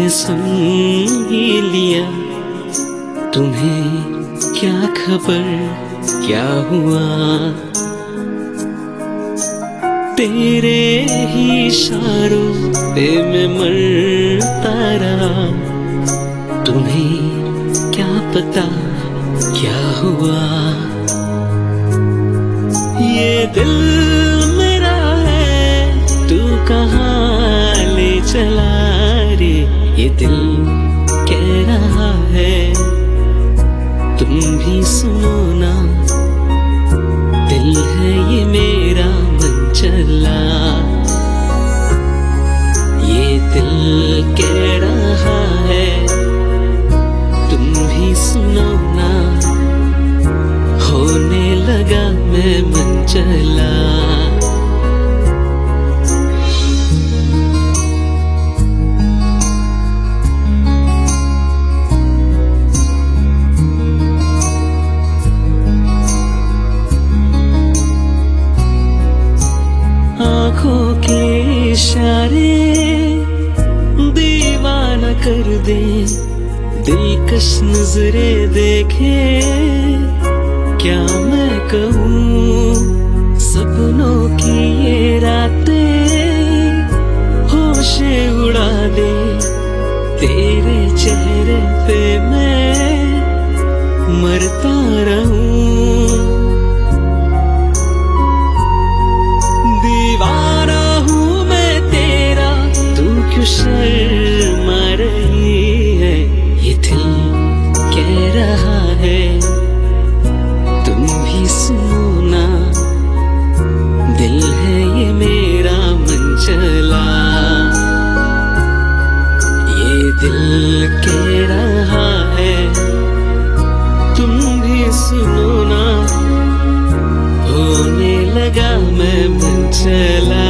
सुन ही लिया, तुम्हें क्या खबर क्या हुआ। तेरे ही इशारों पे मैं मरता रहा, तुम्हें क्या पता क्या हुआ। ये दिल मेरा है, तू कहाँ ले चला रे। ये दिल कह रहा है, तुम भी सुनो ना। दिल है ये मेरा मन चला, ये दिल कह रहा है, तुम भी सुनो ना। होने लगा मैं मन चला। आँखों के इशारे दीवाना कर दे, दिलकश नजरे देखे क्या मैं कहूँ। सपनों की ये रातें होशे उड़ा दे, तेरे चेहरे पे मैं मरता रहूं। दीवाना हूँ मैं तेरा, तू क्यों शर्मा रही है। ये दिल कह रहा है, तुम भी सुनो ना। दिल है ये मेरा मन चला, ये दिल कह रहा है, तुम भी सुनो ना। होने लगा मैं मन चला।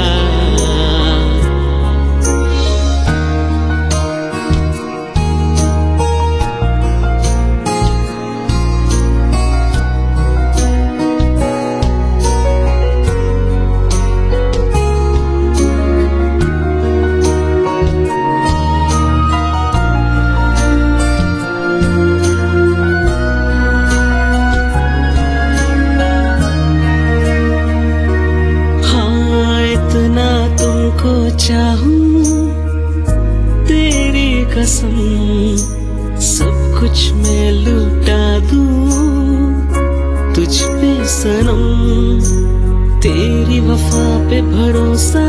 तुमको चाहूं तेरी कसम, सब कुछ मैं लुटा दूं तुझ पे सनम। तेरी वफा पे भरोसा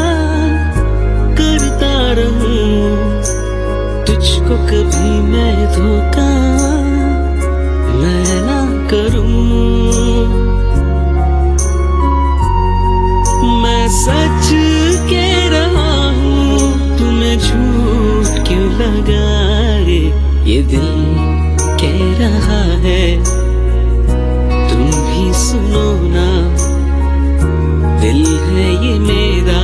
करता रहूं, तुझको कभी मैं धोखा मैं ना करूं। मैं सच कह रहा हूँ, तुम्हें झूठ क्यों लगा रे। ये दिल कह रहा है, तुम भी सुनो ना। दिल है ये मेरा